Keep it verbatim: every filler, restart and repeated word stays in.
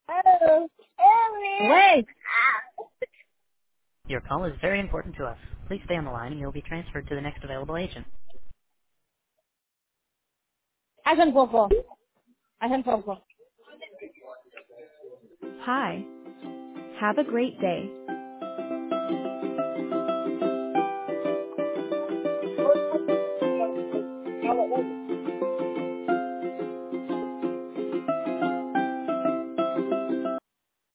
Wait. Your call is very important to us. Please stay on the line and you'll be transferred to the next available agent. Hacen poco. Hacen poco. Hi. Have a great day.